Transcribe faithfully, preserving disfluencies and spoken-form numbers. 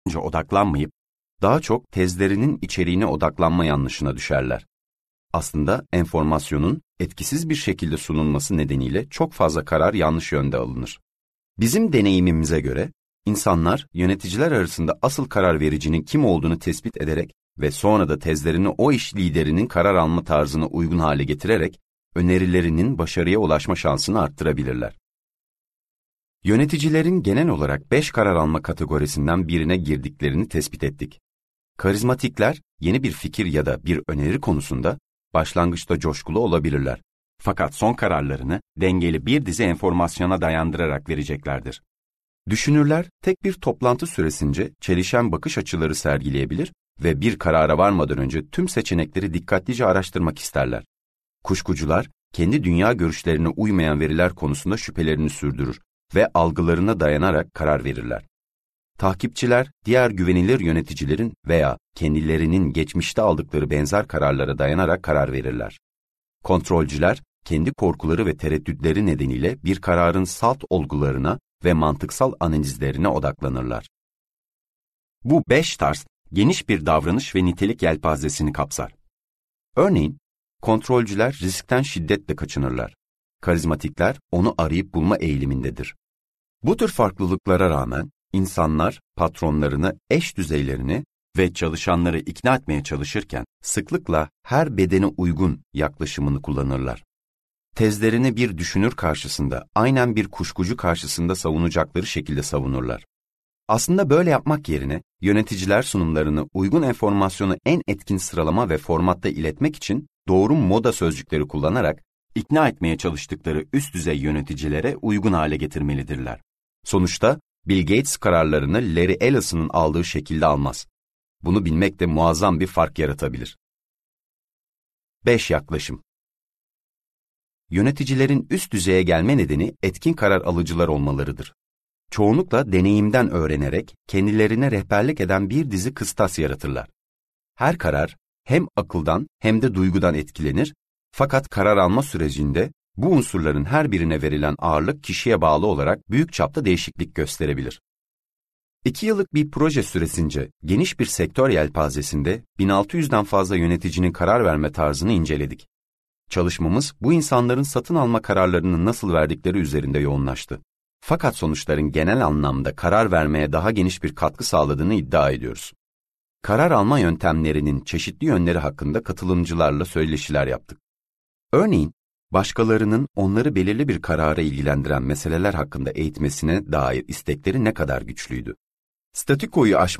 odaklanmayıp, daha çok tezlerinin içeriğine odaklanma yanlışına düşerler. Aslında enformasyonun etkisiz bir şekilde sunulması nedeniyle çok fazla karar yanlış yönde alınır. Bizim deneyimimize göre, insanlar yöneticiler arasında asıl karar vericinin kim olduğunu tespit ederek ve sonra da tezlerini o iş liderinin karar alma tarzına uygun hale getirerek, önerilerinin başarıya ulaşma şansını arttırabilirler. Yöneticilerin genel olarak beş karar alma kategorisinden birine girdiklerini tespit ettik. Karizmatikler, yeni bir fikir ya da bir öneri konusunda başlangıçta coşkulu olabilirler. Fakat son kararlarını dengeli bir dizi enformasyona dayandırarak vereceklerdir. Düşünürler, tek bir toplantı süresince çelişen bakış açıları sergileyebilir ve bir karara varmadan önce tüm seçenekleri dikkatlice araştırmak isterler. Kuşkucular, kendi dünya görüşlerine uymayan veriler konusunda şüphelerini sürdürür ve algılarına dayanarak karar verirler. Takipçiler, diğer güvenilir yöneticilerin veya kendilerinin geçmişte aldıkları benzer kararlara dayanarak karar verirler. Kontrolcüler, kendi korkuları ve tereddütleri nedeniyle bir kararın salt olgularına ve mantıksal analizlerine odaklanırlar. Bu beş tarz, geniş bir davranış ve nitelik yelpazesini kapsar. Örneğin, kontrolcüler riskten şiddetle kaçınırlar. Karizmatikler onu arayıp bulma eğilimindedir. Bu tür farklılıklara rağmen, insanlar patronlarını, eş düzeylerini ve çalışanları ikna etmeye çalışırken sıklıkla her bedene uygun yaklaşımını kullanırlar. Tezlerini bir düşünür karşısında, aynen bir kuşkucu karşısında savunacakları şekilde savunurlar. Aslında böyle yapmak yerine yöneticiler sunumlarını uygun enformasyonu en etkin sıralama ve formatta iletmek için doğru moda sözcükleri kullanarak ikna etmeye çalıştıkları üst düzey yöneticilere uygun hale getirmelidirler. Sonuçta Bill Gates kararlarını Larry Ellison'un aldığı şekilde almaz. Bunu bilmek de muazzam bir fark yaratabilir. beş Yaklaşım. Yöneticilerin üst düzeye gelme nedeni etkin karar alıcılar olmalarıdır. Çoğunlukla deneyimden öğrenerek kendilerine rehberlik eden bir dizi kıstas yaratırlar. Her karar hem akıldan hem de duygudan etkilenir, fakat karar alma sürecinde bu unsurların her birine verilen ağırlık kişiye bağlı olarak büyük çapta değişiklik gösterebilir. İki yıllık bir proje süresince geniş bir sektör yelpazesinde bin altı yüzden fazla yöneticinin karar verme tarzını inceledik. Çalışmamız bu insanların satın alma kararlarını nasıl verdikleri üzerinde yoğunlaştı. Fakat sonuçların genel anlamda karar vermeye daha geniş bir katkı sağladığını iddia ediyoruz. Karar alma yöntemlerinin çeşitli yönleri hakkında katılımcılarla söyleşiler yaptık. Örneğin, başkalarının onları belirli bir karara ilgilendiren meseleler hakkında eğitmesine dair istekleri ne kadar güçlüydü? Statükoyu aşmak